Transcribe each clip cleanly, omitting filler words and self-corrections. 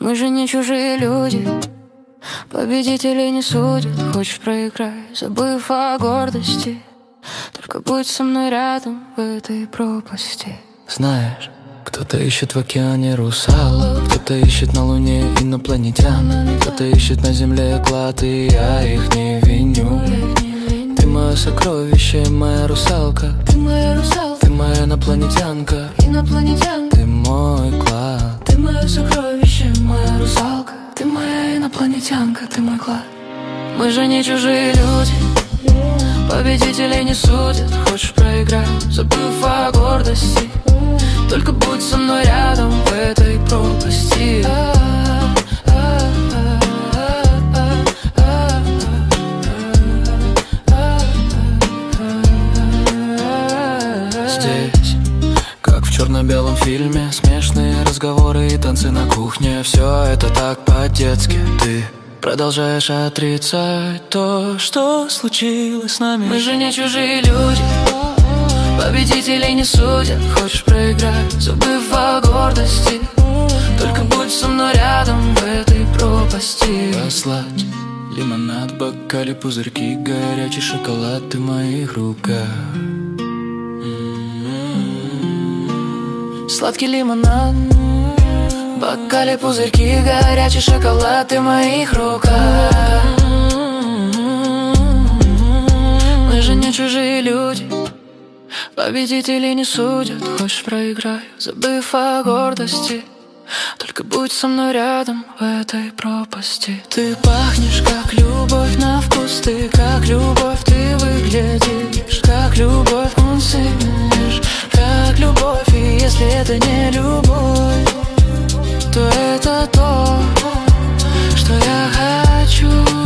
Мы же не чужие люди, победителей не судят. Хочешь — проиграй, забыв о гордости. Только будь со мной рядом в этой пропасти. Знаешь, кто-то ищет в океане русалок, кто-то ищет на луне инопланетян, кто-то ищет на земле клад, и я их не виню. Ты мое сокровище, моя русалка. Ты моя русалка, ты моя инопланетянка. инопланетянка. Ты мой клад. Ты мое сокровище, моя русалка. Ты моя инопланетянка, ты мой клад. Мы же не чужие люди, победителей не судят. Хочешь — проиграй, забыв о гордости. Только будь со мной рядом в этой пропасти. Здесь, как в черно-белом фильме, смешные разговоры и танцы на кухне. Все это так по-детски. Ты продолжаешь отрицать то, что случилось с нами. Мы же не чужие люди, победителей не судят. Хочешь — проиграй, забыв о гордости. Только будь со мной рядом в этой пропасти. Послать лимонад, в бокале пузырьки, горячий шоколад, ты в моих руках. Сладкий лимонад, в бокале пузырьки, горячий шоколад, ты в моих руках. Мы же не чужие люди, победителей не судят. Хочешь — проиграй, забыв о гордости. Только будь со мной рядом в этой пропасти. Ты пахнешь как любовь на вкус, ты как любовь, ты выглядишь как любовь, функционируешь как любовь. И если это не любовь, то это то, что я хочу.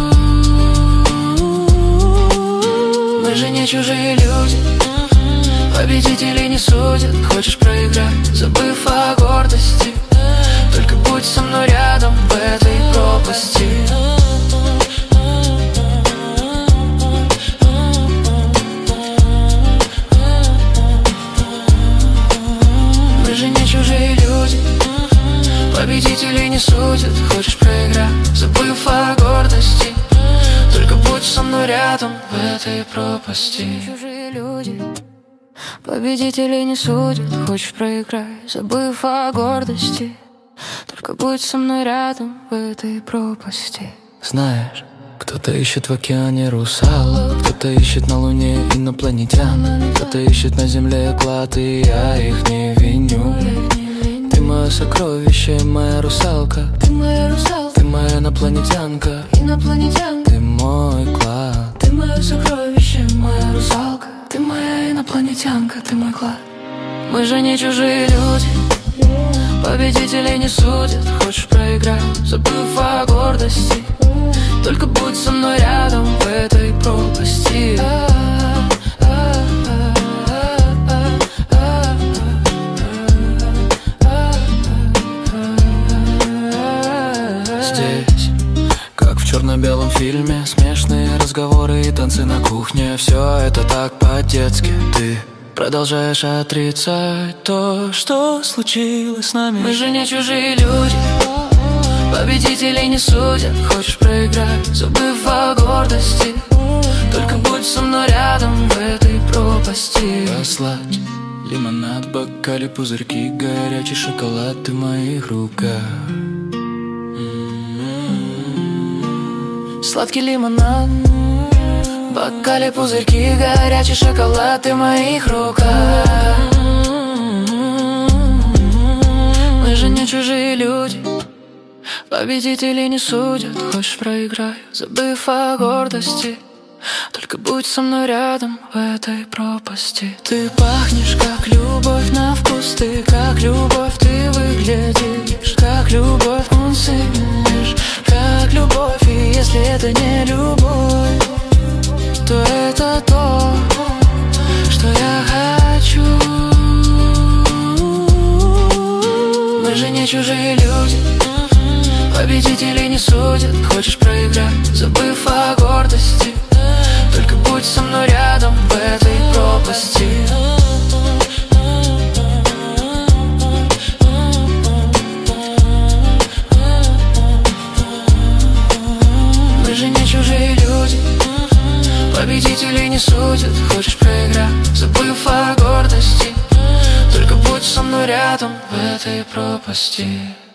Мы же не чужие люди, победителей не судят. Хочешь — проиграй, забыв о гордости. Только будь со мной рядом в этой пропасти. Мы же не чужие люди, победителей не судят. Хочешь — проиграй, забыв о гордости. Только будь со мной рядом в этой пропасти. Чужие люди, победителей не судят. Хочешь — проиграй, забыв о гордости. Только будь со мной рядом в этой пропасти. Знаешь, кто-то ищет в океане русалок, кто-то ищет на луне инопланетян, кто-то ищет на земле клад, и я их не виню. Ты мое сокровище, моя русалка. Ты моя русалка, ты моя инопланетянка. инопланетянка. Ты мой клад. Ты мое сокровище, моя русалка. Ты моя инопланетянка, ты мой клад. Мы же не чужие люди, победителей не судят. Хочешь — проиграй, забыв о гордости. Только будь со мной рядом в этой пропасти. Здесь, как в черно-белом фильме, смешные разговоры и танцы на кухне. Все это так по-детски. Ты продолжаешь отрицать то, что случилось с нами. Мы же не чужие люди, победителей не судят. Хочешь — проиграй, забыв о гордости. Только будь со мной рядом в этой пропасти. Послать лимонад, в бокале пузырьки, горячий шоколад, ты в моих руках. Сладкий лимонад, в бокале пузырьки, горячий шоколад, ты в моих руках. Мы же не чужие люди, победителей не судят. Хочешь — проиграй, забыв о гордости. Только будь со мной рядом в этой пропасти. Ты пахнешь как любовь на вкус, ты как любовь, ты выглядишь как любовь, функционируешь как любовь. И если это не любовь, то это то, что я хочу. Мы же не чужие люди, победителей не судят. Хочешь — проиграй, забыв о гордости. Только будь со мной рядом в этой пропасти. или не судят, хочешь проиграть, забыв о гордости. Только будь со мной рядом в этой пропасти.